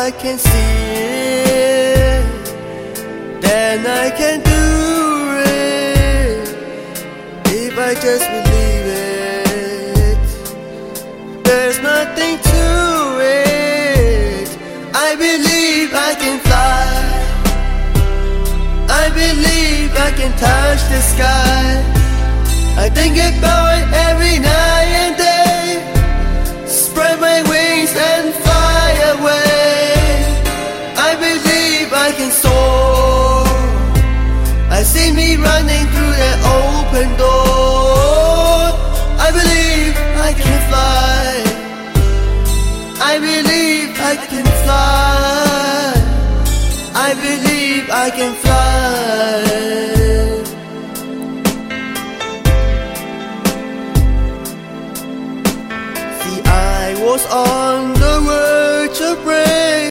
I can see it, then I can do it. If I just believe it, there's nothing to it. I believe I can fly, I believe I can touch the sky. I think about it every night and day. Spread my wings and fly away. I believe I can soar. I see me running through that open door. I believe I can fly, I believe I can fly, I believe I can fly. See, I was on the verge of break.